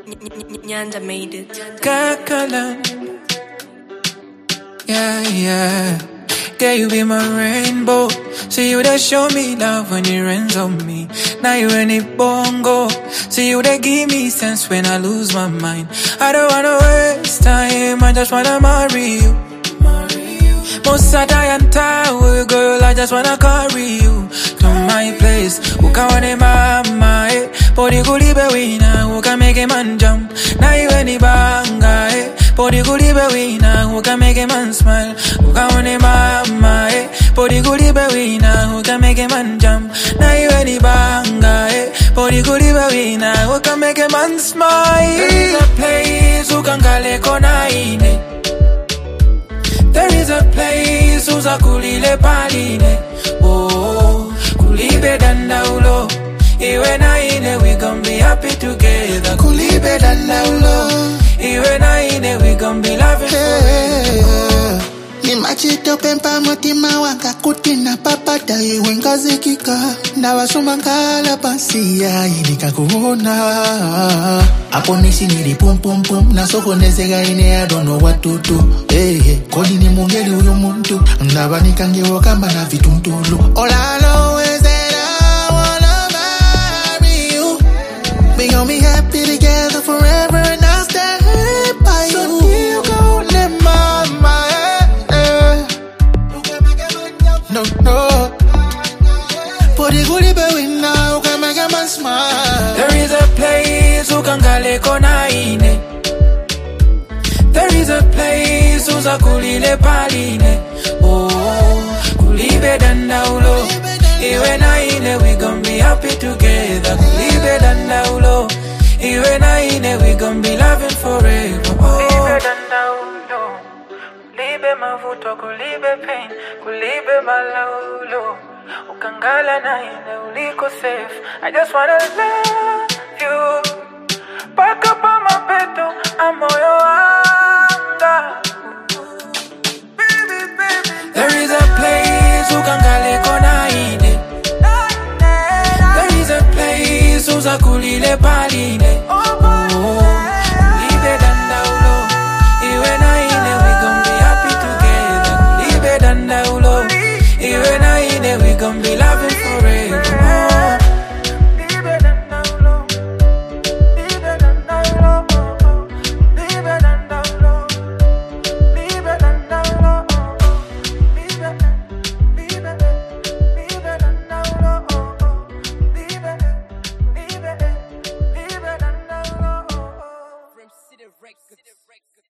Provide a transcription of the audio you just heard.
Nyanda made it. Kakalam. Yeah. Girl, you be my rainbow. See you that show me love when it rains on me. Now you in it bongo. See you that give me sense when I lose my mind. I don't wanna waste time, I just wanna marry you. Most I die and tired, girl, I just wanna carry you to my place. Ukawane mama, Body guli be wina, uka make a man jump. Now you any banga, Body guli be wina, uka make a man smile. Ukawane mama, Body guli be wina, uka make a man jump. Now you any banga, Body guli be wina, uka make a man smile. There is a place, ukangale kona ine. There is a place, uza kulile paline. Oh, kulibe dandaulo. Iwe na ine, we gon' be happy together. Kulibe dandaulo. Iwe na ine, we gon' be loving forever. Ni machito pempa motima wanga kutina papata iwe ngazikika. Na wasuma ngala pansia inika kuhona. Apo nisi nili pum pum pum. Na soko nezega ine I don't know what to do. Kodi ni mungeli uyu muntu. Ndaba nikange wakamba na vituntulu. All I know is that I wanna marry you. We gon' be happy together forever and I'll stand by you. So you go let mama. No. Body guli be wina, uka make a man smile. There is a place, ukangale kona ine. There is a place, uza kulile paline. Oh, kulibe dandaulo. Iwe na ine, we gon' be happy together. Kulibe dandaulo. Iwe na ine, we gon' be loving forever. Kulibe dandaulo. Kulibe mavuto, kulibe pain. Kulibe malaulo. Ukangala na ine, uliko safe. I just wanna love you. Back up on my peto, amoyo anga. There is a place, ukangale kona ine. There is a place, uza kulile paline. Oh, kulibe dandaulo. Iwe na ine, we gon' be happy together. Kulibe dandaulo. Iwe na ine, we gon' be loving forever. From City Records.